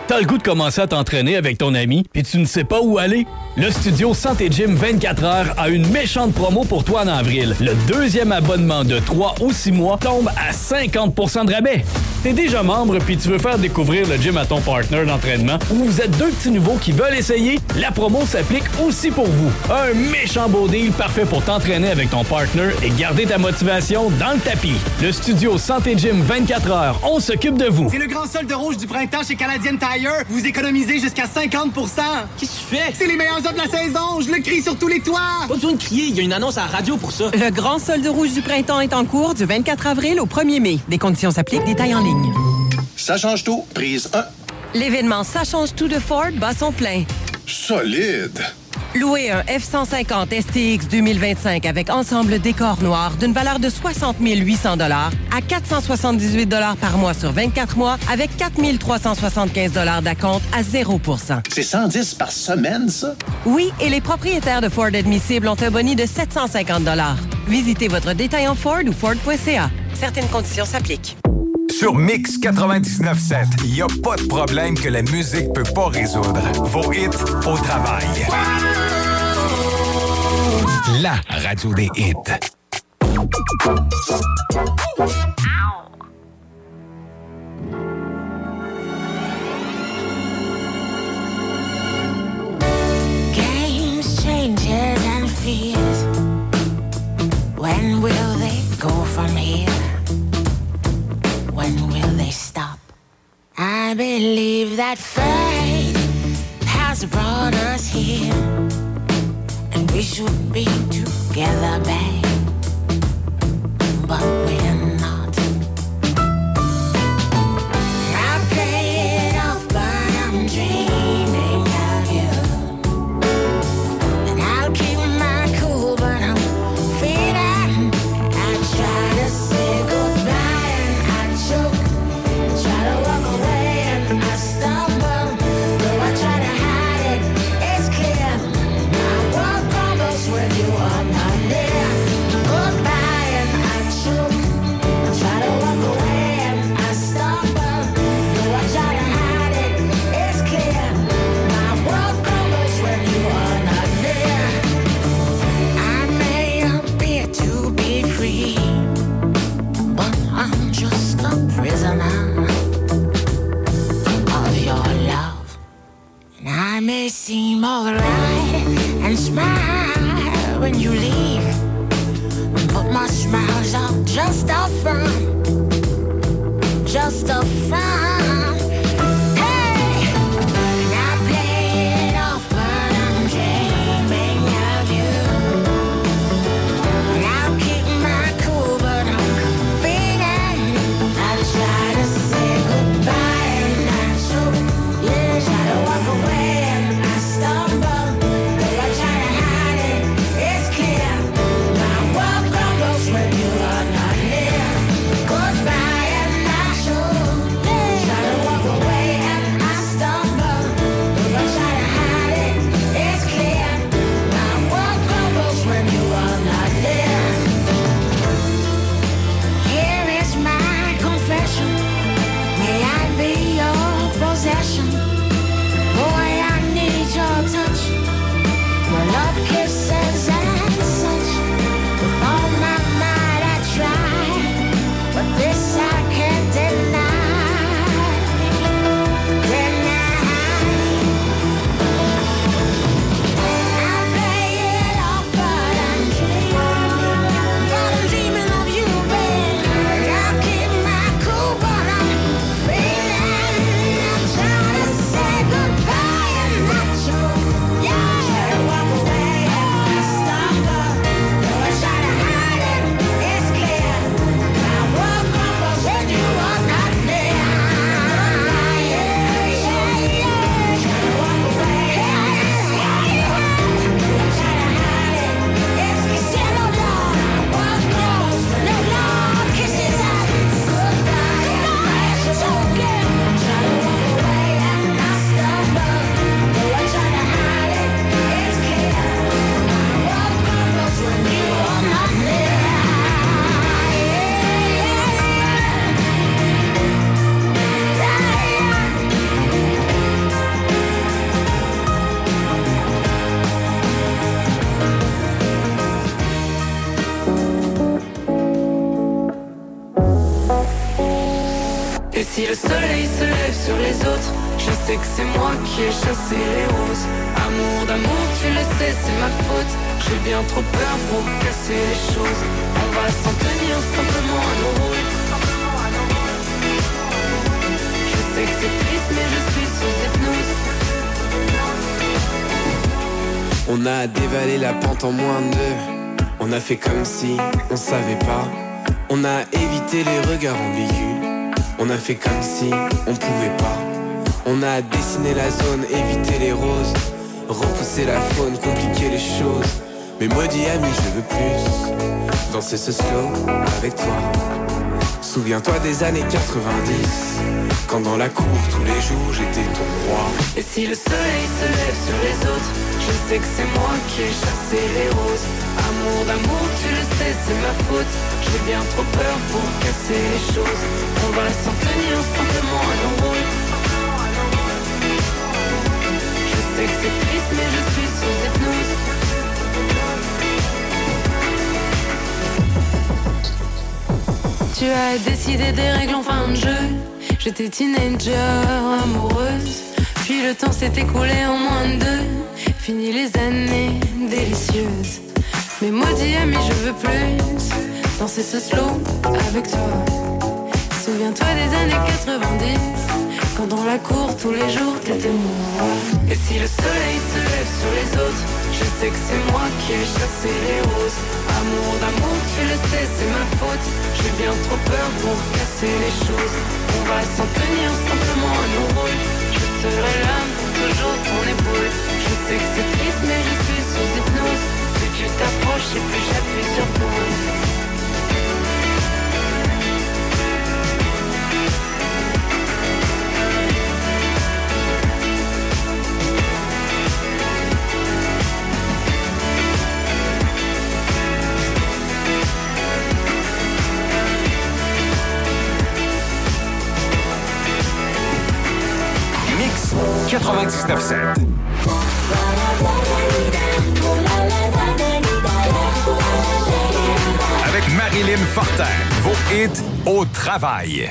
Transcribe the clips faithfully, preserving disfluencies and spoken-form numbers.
T'as le goût de commencer à t'entraîner avec ton ami, puis tu ne sais pas où aller? Le studio Santé Gym vingt-quatre heures a une méchante promo pour toi en avril. Le deuxième abonnement de trois ou six mois tombe à cinquante pour cent de rabais. T'es déjà membre puis tu veux faire découvrir le gym à ton partner d'entraînement ou vous êtes deux petits nouveaux qui veulent essayer? La promo s'applique aussi pour vous. Un méchant beau deal parfait pour t'entraîner avec ton partner et garder ta motivation dans le tapis. Le studio Santé Gym vingt-quatre heures, on s'occupe de vous. C'est le grand solde rouge du printemps chez Canadian Tire. Vous économisez jusqu'à cinquante pour cent. Qu'est-ce que tu fais? C'est les meilleurs offres de la saison. Je le crie sur tous les toits. Pas besoin de crier, il y a une annonce à la radio pour ça. Le grand solde rouge du printemps est en cours du vingt-quatre avril au premier mai. Des conditions s'appliquent, détails en ligne. Ça change tout. Prise un. L'événement Ça change tout de Ford bat son plein. Solide. Louez un F cent cinquante S T X deux mille vingt-cinq avec ensemble décor noir d'une valeur de soixante mille huit cents dollars à quatre cent soixante-dix-huit dollars par mois sur vingt-quatre mois avec quatre mille trois cent soixante-quinze dollars d'acompte à zéro pour cent. C'est cent dix par semaine, ça? Oui, et les propriétaires de Ford admissibles ont un boni de sept cent cinquante dollars. Visitez votre détaillant Ford ou Ford point C A. Certaines conditions s'appliquent. Sur Mix quatre-vingt-dix-neuf sept, il n'y a pas de problème que la musique peut pas résoudre. Vos hits au travail. La radio des hits. Games, changes and fears. When will they go from here? When will they stop? I believe that fate has brought us here, and we should be together, babe, but we're not. I play it off, but I'm dreaming of you, and I'll keep my cool, but I'm feeling. I try to say goodbye. I may seem alright and smile when you leave, but my smile's all just a front, just a front. When you are not near, goodbye and I should Je sais que c'est moi qui ai chassé les roses. Amour d'amour, tu le sais, c'est ma faute. J'ai bien trop peur pour casser les choses. On va s'en tenir simplement à nos rôles. Je sais que c'est triste mais je suis sous hypnose. On a dévalé la pente en moins de deux. On a fait comme si on savait pas. On a évité les regards ambigus. On a fait comme si on pouvait pas. On a dessiné la zone, évité les roses. Repousser la faune, compliquer les choses. Mais maudit ami, je veux plus danser ce slow avec toi. Souviens-toi des années quatre-vingt-dix, quand dans la cour tous les jours j'étais ton roi. Et si le soleil se lève sur les autres, je sais que c'est moi qui ai chassé les roses. Amour d'amour, tu le sais, c'est ma faute. J'ai bien trop peur pour casser les choses. On va s'en tenir simplement à nos rôles. Je sais que c'est triste mais je suis sous hypnose. Tu as décidé des règles en fin de jeu. J'étais teenager, amoureuse. Puis le temps s'est écoulé en moins de deux. Fini les années délicieuses. Mais maudit ami, je veux plus danser ce slow avec toi. Souviens-toi des années quatre-vingt-dix, quand dans la cour tous les jours t'étais moi. Et si le soleil se lève sur les autres, je sais que c'est moi qui ai chassé les roses. Amour d'amour, tu le sais, c'est ma faute. J'ai bien trop peur pour casser les choses. On va s'en tenir simplement à nos rôles. Je serai là pour toujours ton épaule. Je sais que c'est triste mais je suis sous hypnose. Plus tu t'approches et plus j'appuie sur pause. quatre-vingt-dix-neuf sept. Avec Marilyn Fortin, vos hits au travail.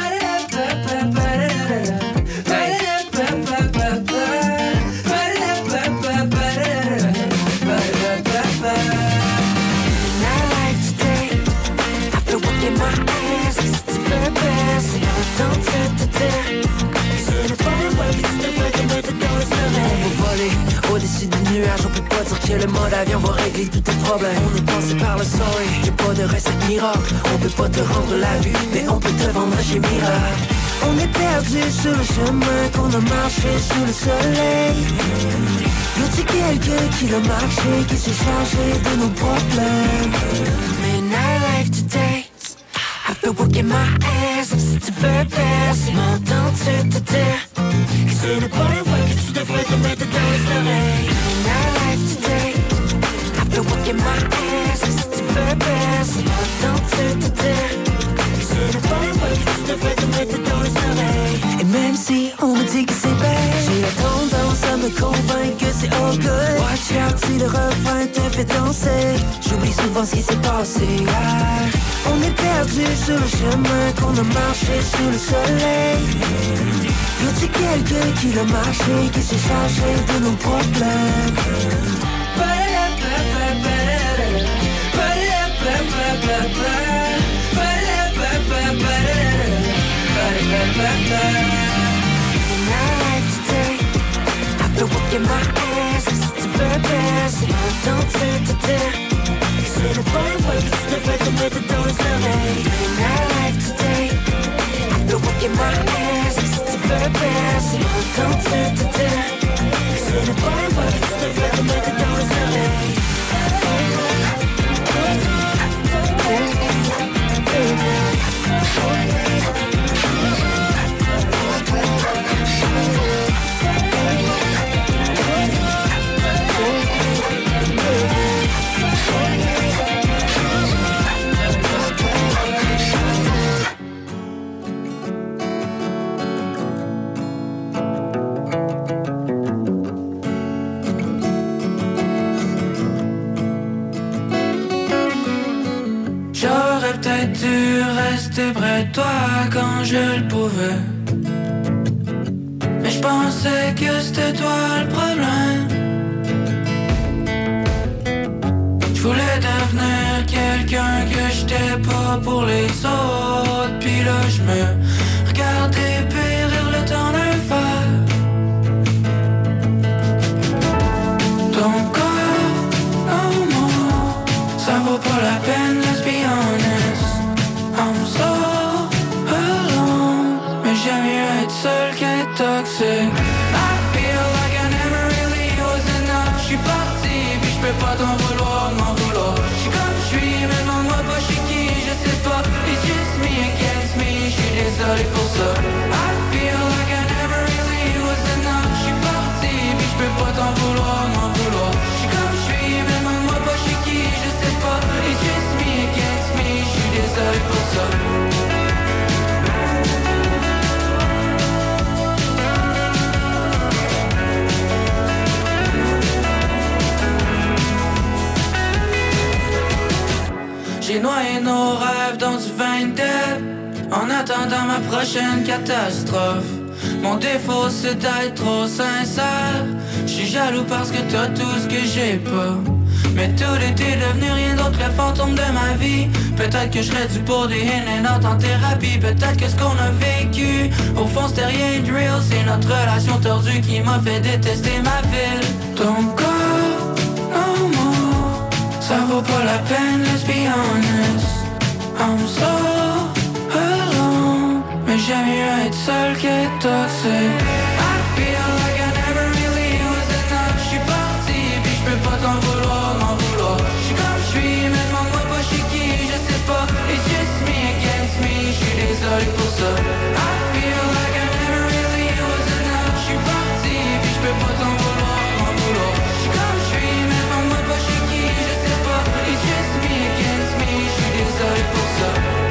Au-dessus du nuage, on peut pas dire que le mode avion va régler tous tes problèmes. On est passé par le soleil, y'a pas de recette miracle. On peut pas te rendre la vue, mais on peut te vendre chez Miracle. On est perdu sur le chemin qu'on a marché sous le soleil. Y'a-t-il quelqu'un qui l'a marché, qui s'est chargé de nos problèmes? Man, I like today, I've been working my ass off si tu veux passer. M'entends-tu te dire que ce n'est pas le vrai que tu devrais te mettre dans les oreilles? Man, I like today, I've been working my ass off si tu veux passer. M'entends-tu te dire que ce n'est pas le vrai que tu devrais te mettre dans les oreilles? Et même si on me dit que c'est bête, j'ai la tendance à me convaincre que c'est all good. Watch out si le refrain te fait danser. J'oublie souvent ce qui s'est passé hier. On est perdu sur le chemin qu'on a marché sous le soleil. Y'a-t-il quelqu'un qui l'a marché, qui s'est chargé de nos problèmes? I've been working my ass off si tu veux passer. M'entends-tu te dire que ce n'est pas le vrai que tu devrais te mettre dans les oreilles? Man, I like today, I've been working my ass off si tu veux passer. M'entends-tu te dire que ce n'est pas le vrai que tu devrais te mettre dans les oreilles? Peut-être dû rester près de toi quand je le pouvais. Mais je pensais que c'était toi le problème. J'voulais devenir quelqu'un que j'étais pas pour les autres. Puis là j'me regardais périr le temps d'un verre. Ton corps, non more, ça vaut pas la peine, let's be honest. I'm so alone, mais j'aime mieux être seul qu'être toxique. I feel like I never really was enough. J'suis parti, puis j'peux pas t'en vouloir, m'en vouloir. J'suis comme j'suis, mais demande-moi pas j'suis qui, je sais pas. It's just me against me, j'suis désolé pour ça. I feel like I never really was enough. J'suis parti, puis j'peux pas t'en vouloir, m'en vouloir. J'suis comme j'suis, mais demande-moi pas j'suis qui, je sais pas. It's just me against me, j'suis désolé pour ça. J'ai noyé nos rêves dans du vin de en attendant ma prochaine catastrophe. Mon défaut c'est d'être trop sincère. J'suis jaloux parce que t'as tout ce que j'ai pas. Mais tout était devenu rien d'autre que le fantôme de ma vie. Peut-être que je serais dû pour des in and out en thérapie. Peut-être que ce qu'on a vécu au fond c'était rien de real. C'est notre relation tordue qui m'a fait détester ma ville. Ton corps, non more, ça vaut pas la peine, let's be honest. I'm so alone, mais j'aime mieux être seul qu'être toxique. I feel like I never really was enough. J'suis parti, puis j'peux pas t'en vouloir, m'en vouloir. J'suis comme j'suis, mais demande-moi pas j'suis qui, je sais pas. It's just me against me, j'suis désolé pour ça. I feel like I never really was enough. J'suis parti, puis j'peux pas t'en vouloir, m'en vouloir. J'suis comme j'suis, mais demande-moi pas j'suis qui, je sais pas. It's just me against me, j'suis désolé pour ça.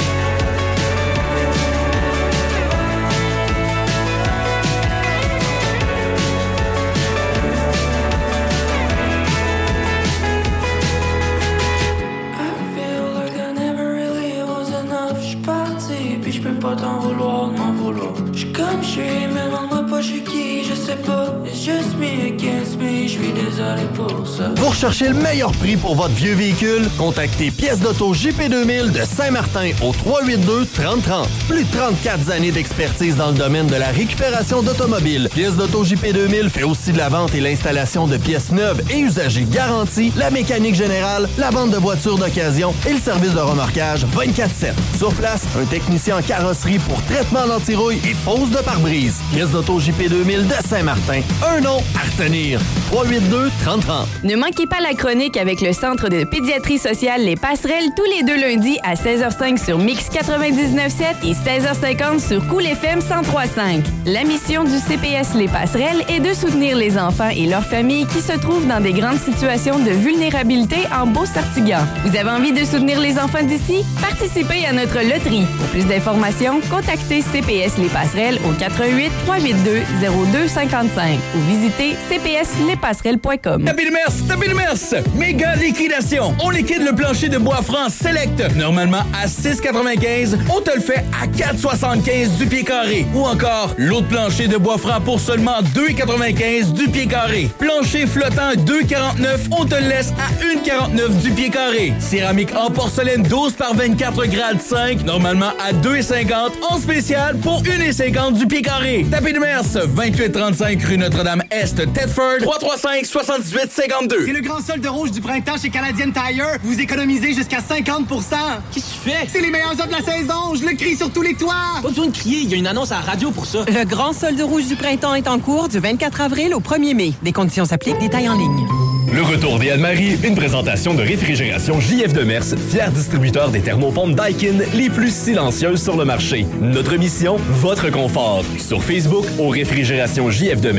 Pas t'en vouloir, m'en vouloir. J'suis comme j'suis, mais demande-moi pas j'suis qui, je sais pas. It's just me against me, j'suis désolé pour ça. Pour chercher le meilleur prix pour votre vieux véhicule, contactez Pièces d'auto J P deux mille de Saint-Martin au trois huit deux, trente trente. Plus de trente-quatre années d'expertise dans le domaine de la récupération d'automobiles. Pièces d'auto J P deux mille fait aussi de la vente et l'installation de pièces neuves et usagées garanties, la mécanique générale, la vente de voitures d'occasion et le service de remorquage vingt-quatre sept. Sur place, un technicien en carrosserie pour traitement d'antirouille et pose de pare-brise. Pièces d'auto J P deux mille de Saint-Martin. Un nom à retenir. trois huit deux, trente trente. Ne manquez pas la chronique avec le Centre de pédiatrie sociale Les Passerelles tous les deux lundis à seize heures cinq sur Mix quatre-vingt-dix-neuf sept et seize heures cinquante sur Cool F M cent trois cinq. La mission du C P S Les Passerelles est de soutenir les enfants et leurs familles qui se trouvent dans des grandes situations de vulnérabilité en Beauce-Sartiguan. Vous avez envie de soutenir les enfants d'ici? Participez à notre loterie. Pour plus d'informations, contactez C P S Les Passerelles au quatre un huit, trois huit deux, zéro deux cinq cinq ou visitez c p s les passerelles point com. Tapis de mers, tapis de mers! Méga liquidation! On liquide le plancher de bois franc Select. Normalement à six quatre-vingt-quinze, on te le fait à quatre soixante-quinze du pied carré. Ou encore, l'autre plancher de bois franc pour seulement deux quatre-vingt-quinze du pied carré. Plancher flottant deux quarante-neuf, on te le laisse à un quarante-neuf du pied carré. Céramique en porcelaine douze par vingt-quatre grade cinq, normalement à deux cinquante, en spécial pour un cinquante du pied carré. Tapis de mers, vingt-huit trente-cinq rue Notre-Dame-Est, Thetford, trois trois cinq, soixante-dix-huit cinquante-deux. C'est le grand solde rouge du printemps chez Canadian Tire. Vous économisez jusqu'à cinquante pour cent. Qu'est-ce que tu fais? C'est les meilleurs offres de la saison. Je le crie sur tous les toits. Pas besoin de crier, il y a une annonce à la radio pour ça. Le grand solde rouge du printemps est en cours du vingt-quatre avril au premier mai. Des conditions s'appliquent, détails en ligne. Le retour des Anne-Marie, une présentation de réfrigération J F Demers, fier distributeur des thermopompes Daikin les plus silencieuses sur le marché. Notre mission, votre confort. Sur Facebook, au réfrigération J F Demers.